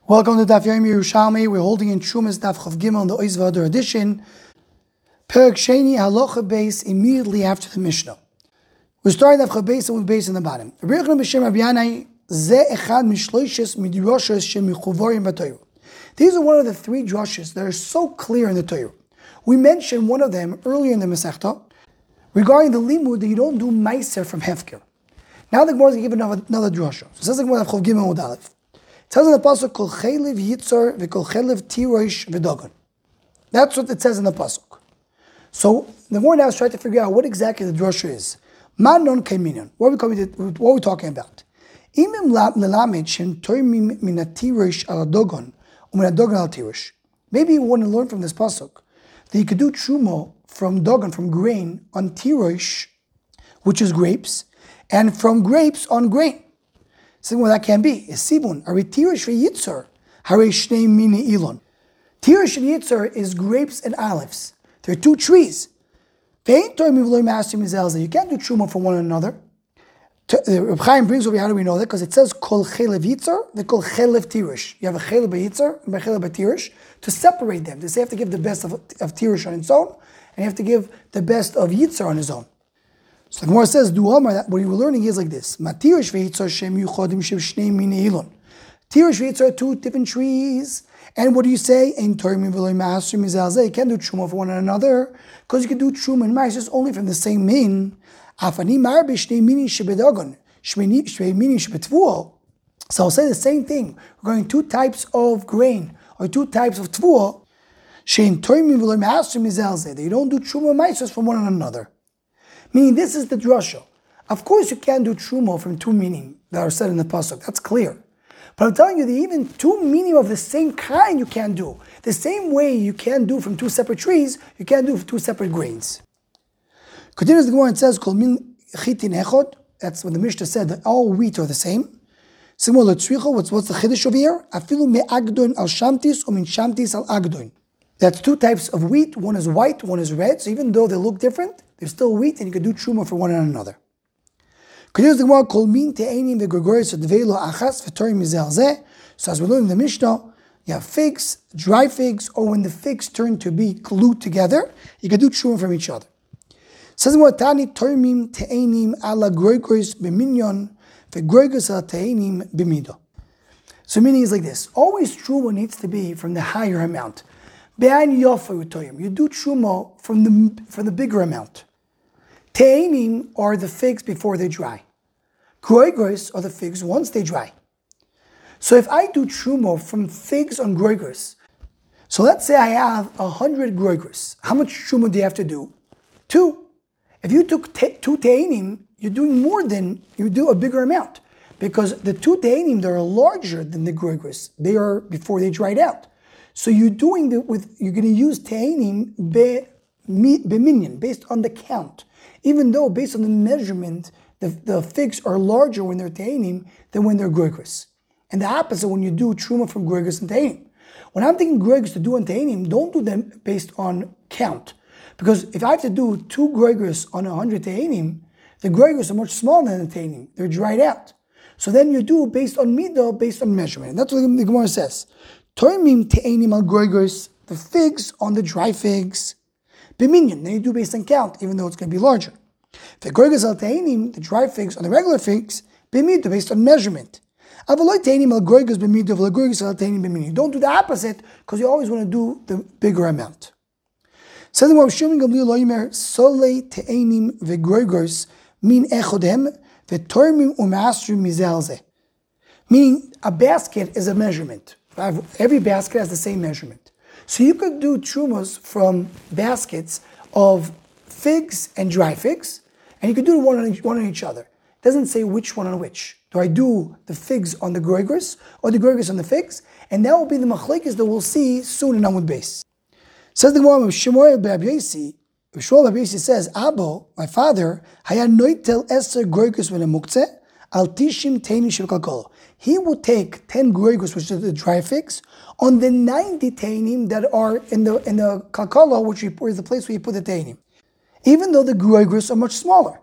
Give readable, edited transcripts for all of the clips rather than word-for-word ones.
Welcome to Daf Yomi Yerushalmi. We're holding in Shumas Daf Chav Gimel in the Oiz V'Adar edition. Perek Sheni Halacha Beis immediately after the Mishnah. We're starting Daf Chav Beis and with Beis in the bottom. These are one of the three drushes that are so clear in the Torah. We mentioned one of them earlier in the Masechta regarding the limud that you don't do meiser from hefker. Now the Gemara is going to give another drusha. So it says the Gemara Daf Chav Gimel Udalef. It says in the pasuk, "Kol chaylev yitzar v'kol chaylev tirosh v'dogon." That's what it says in the pasuk. So the Gemara now is trying to figure out what exactly the drasha is. Manon kaiminyan. What are we talking about? Imim lelamed shen toimim min tirosh al dogon u'min dogon al tirosh. Maybe you want to learn from this pasuk that you could do trumo from dogon, from grain, on tirosh, which is grapes, and from grapes on grain. So well, that can be. Is sibun. Are tirish v'yitzar? Hare shnei mini ilon. Tirish and yitzar is grapes and olives. There are two trees. You can't do truma from one another. Reb Chaim brings over, how do we know that? Because it says kol chelev yitzar, the kol chelev tirish. You have a chelev yitzar and a chelev tirish to separate them. They say you have to give the best of tirish on its own, and you have to give the best of yitzar on his own. So the Gemara says, what you were learning is like this. Tirish v'yitzar are two different trees. And what do you say? You can't do truma for one another, because you can do truma and ma'aser only from the same min. So I'll say the same thing. We're going two types of grain, or two types of tvuah. That you don't do truma and ma'aser from one another. Meaning this is the drasha. Of course you can't do truma from two meaning that are said in the pasuk. That's clear. But I'm telling you that even two meaning of the same kind you can't do. The same way you can't do from two separate trees, you can't do from two separate grains. Continues the Gemara and says, Kol min chitin echod. That's when the Mishnah said that all wheat are the same. Similar to what's the chiddush over here? Afilu me agdoin al shamtis or min shamtis al agdoin. That's two types of wheat. One is white, one is red. So even though they look different, they're still wheat, and you can do truma for one another. So as we learn in the Mishnah, you have figs, dry figs, or when the figs turn to be glued together, you can do truma from each other. Says Tani Tormim Te'enim ala Groigos Beminyon ve'Groigos ala Te'enim Bimido. So meaning is like this: always truma needs to be from the higher amount. Be'ain yofa utoyim. You do truma from the bigger amount. Te'enim are the figs before they dry. Groigos are the figs once they dry. So if I do truma from figs on groigos, so let's say I have 100 groigos. How much truma do you have to do? 2. If you took 2 te'enim, you're doing more than, you do a bigger amount. Because the 2 te'enim, they are larger than the groigos. They are before they dried out. So you're doing you're going to use te'enim beminyan, based on the count. Even though based on the measurement, the figs are larger when they're te'enim than when they're groigos. And the opposite when you do truma from groigos and te'enim. When I'm thinking groigos to do on te'enim, don't do them based on count. Because if I have to do 2 groigos on 100 te'enim, the groigos are much smaller than the te'enim. They're dried out. So then you do based on midah, based on measurement. And that's what the Gemara says. Toimim te'enim al groigos, the figs on the dry figs. Beminyan, then you do based on count, even though it's going to be larger. The groigos al te'enim, the dry figs on the regular figs, bimidah, based on measurement. Avaloi te'enim al groigos bimidah, v'la groigos al te'enim beminyan. Don't do the opposite, because you always want to do the bigger amount. Says the Rav Shimon Gamliel lo yimer solei te'enim v'groigos min echodem v'tormim u'masrim mizeh zeh. Meaning a basket is a measurement. Every basket has the same measurement. So you could do trumas from baskets of figs and dry figs, and you could do one on each other. It doesn't say which one on which. Do I do the figs on the groigos or the groigos on the figs? And that will be the machlekes that we'll see soon in Amud Beis. Says the Gemara, Shmuel B'Abiesi says, Abo, my father, haya noitel eser groigos v'nemuktzeh, al tishim teini shevkalkolo. He would take 10 groigos, which are the dry figs, on the 90 teinim that are in the kalkala, which is the place where you put the teinim. Even though the groigos are much smaller.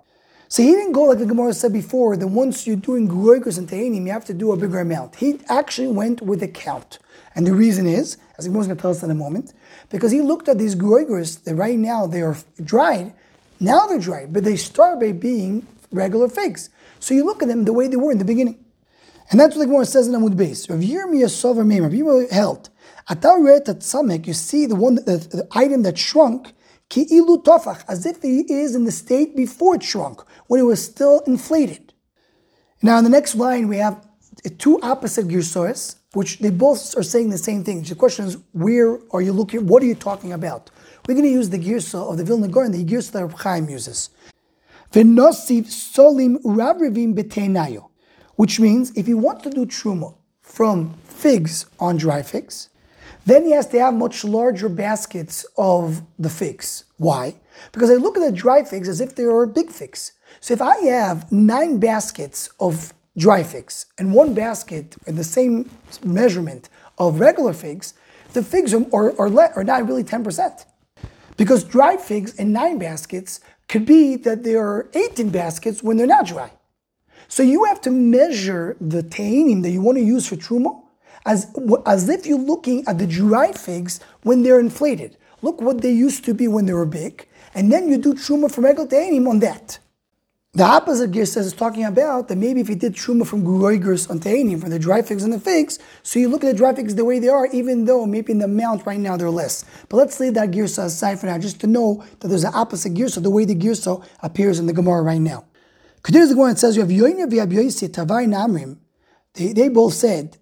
So he didn't go like the Gemara said before, that once you're doing Groigos and Te'anim, you have to do a bigger amount. He actually went with a count. And the reason is, as the Gemara is going to tell us in a moment, because he looked at these Groigos that right now they are dried, now they're dried, but they start by being regular figs. So you look at them the way they were in the beginning. And that's what the Gemara says in Amud Beis. Rav Yirmiyah Sover Meim, Rav Yirmiyah held, Atar Ret Tzamek, you see the item that shrunk, Ki ilu tofach, as if it is in the state before it shrunk, when it was still inflated. Now in the next line we have two opposite girsoes, which they both are saying the same thing. The question is, where are you looking? What are you talking about? We're going to use the girsa of the Vilna Gaon, the girsa that Reb Chaim uses. V'nosiv solim rabrivim b'teinayo, which means if you want to do truma from figs on dry figs, then he has to have much larger baskets of the figs. Why? Because I look at the dry figs as if they are big figs. So if I have 9 baskets of dry figs and 1 basket in the same measurement of regular figs, the figs are not really 10%. Because dry figs in 9 baskets could be that there are 18 baskets when they're not dry. So you have to measure the te'inim that you want to use for truma as if you're looking at the dry figs when they're inflated. Look what they used to be when they were big, and then you do truma from regular te'inim on that. The opposite gear says is talking about that maybe if you did truma from groigers on te'inim, from the dry figs and the figs, so you look at the dry figs the way they are, even though maybe in the amount right now they're less. But let's leave that girsa aside for now, just to know that there's an opposite girsa, the way the girsa appears in the Gemara right now. Continues the Gemara, it says you have Yoina v'Abyoisi Tavai Namrim. They both said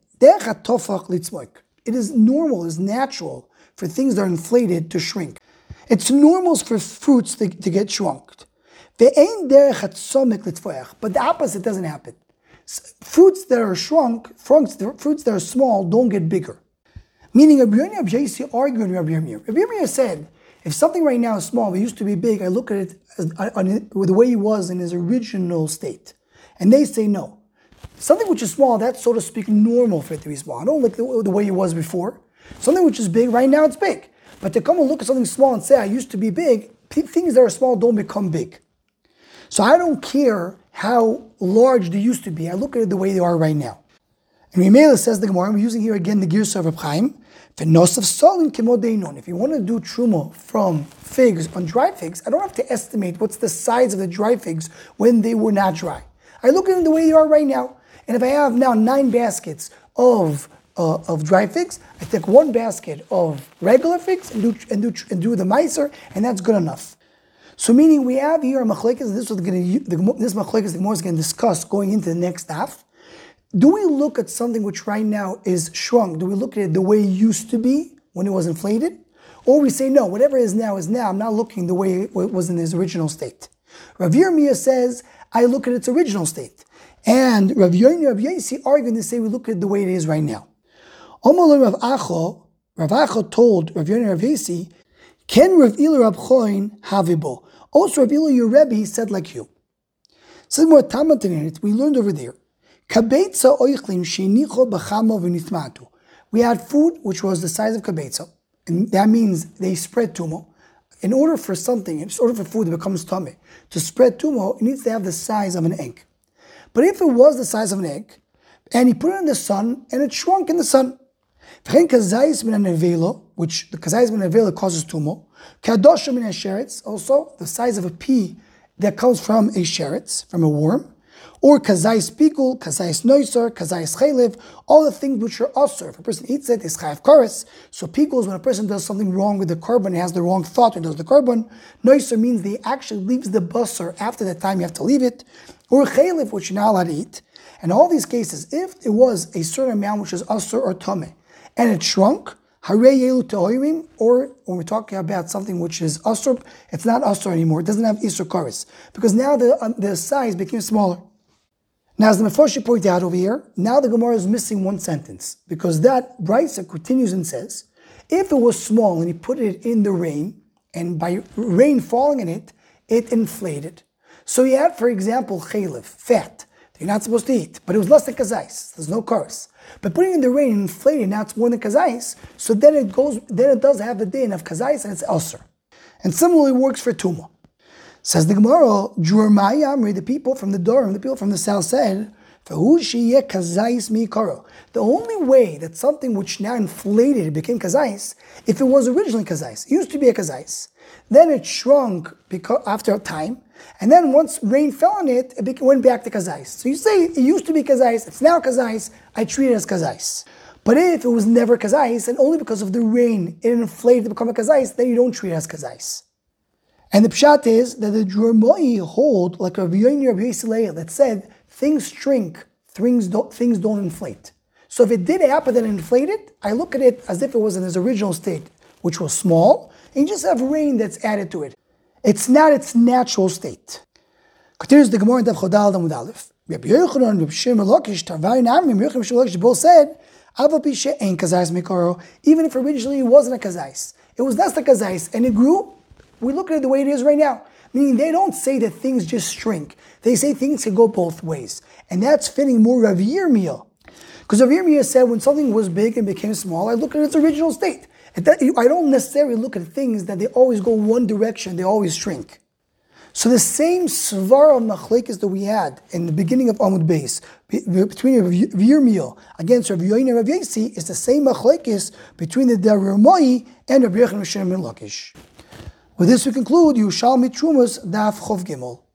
it is normal, it's natural for things that are inflated to shrink. It's normal for fruits to get shrunk. But the opposite doesn't happen. Fruits that are shrunk, fruits that are small, don't get bigger. Meaning, Rabbi Yirmiyah argued with Rabbi Yirmiyah. Rabbi Yirmiyah said, if something right now is small, but used to be big, I look at it with the way he was in his original state. And they say no. Something which is small, that's so to speak normal for it to be small. I don't like the way it was before. Something which is big, right now it's big. But to come and look at something small and say, I used to be big, things that are small don't become big. So I don't care how large they used to be. I look at it the way they are right now. And Rimela says the Gemara, we're using here again the Girsa of Reb Chaim, if you want to do truma from figs on dry figs, I don't have to estimate what's the size of the dry figs when they were not dry. I look at them the way they are right now. And if I have now 9 baskets of dry figs, I take 1 basket of regular figs and do the meiser, and that's good enough. So meaning we have here a machlekes, and this machlekes the Gemara is going to discuss going into the next half. Do we look at something which right now is shrunk? Do we look at it the way it used to be when it was inflated? Or we say, no, whatever is now, I'm not looking the way it was in its original state. Rav Yirmiyah says, I look at its original state. And Rav Yosi arguing to say we look at it the way it is right now. Omar Rav Acho told Rav Yosi, Rav Yosi, Ken Rav Ilu Rab Choin Havibo. Also Rav Ilu, your Rebbe, said like you. So more Talmud in it, we learned over there. We had food which was the size of kabetza, and that means they spread tumo. In order for food to become tummy, to spread tumo, it needs to have the size of an egg. But if it was the size of an egg, and he put it in the sun, and it shrunk in the sun, which the kazayis min avela causes tumo, also the size of a pea that comes from a sheretz, from a worm, or kazayis pikul, kazayis noiser, kazayis chaylev, all the things which are usher. If a person eats it, it's chayav kares. So pikul is when a person does something wrong with the korban, he has the wrong thought when he does the korban. Noiser means he actually leaves the basar after that time you have to leave it. Or chaylev, which you're not allowed to eat. In all these cases, if it was a certain amount which is usher or tameh, and it shrunk, harei yelu tehorim, or when we're talking about something which is usher, it's not usher anymore, it doesn't have isur kares. Because now the size became smaller. Now, as the Mefarshi pointed out over here, now the Gemara is missing one sentence, because that Brisa continues and says, if it was small and he put it in the rain, and by rain falling in it, it inflated. So you had, for example, chaylev, fat, that you're not supposed to eat, but it was less than kazais, there's no kares. But putting it in the rain and inflated, now it's more than kazais, so then it does have the din of kazais and it's ulcer. And similarly works for tumah. Says the Gemara, the people from the Durham, the people from the south said, the only way that something which now inflated became kazais, if it was originally kazais, it used to be a kazais, then it shrunk after a time, and then once rain fell on it, it went back to kazais. So you say it used to be kazais, it's now kazais, I treat it as kazais. But if it was never kazais, and only because of the rain it inflated to become a kazais, then you don't treat it as kazais. And the pshat is that the Drumoi hold like Rabbi Yoini Rabbi Yisrael that said things shrink, things don't inflate. So if it did happen that it inflated, I look at it as if it was in its original state, which was small, and you just have rain that's added to it. It's not its natural state. Continues the Gemara in Daf Chodal Amud Aleph. Rabbi Yochanan and Rabbi Shimon Lakish Tarvai Nami, Rabbi Shimon Lakish both said, Ava Pishe ain't kazais mikoro, even if originally it wasn't a kazais. It was not a kazais, and it grew. We look at it the way it is right now. Meaning they don't say that things just shrink. They say things can go both ways. And that's fitting more Rav Yirmiyah. Because Rav Yirmiyah said when something was big and became small, I look at its original state. I don't necessarily look at things that they always go one direction, they always shrink. So the same svar of machlekes that we had in the beginning of Amud Beis, between Rav Yirmiyah against Rav Yoini and Rav Yasi, is the same machlekes between the Darumai and Rabbi Yochanan ben Lakish. With this we conclude Yerushalmi Trumas Daf Chov Gimel.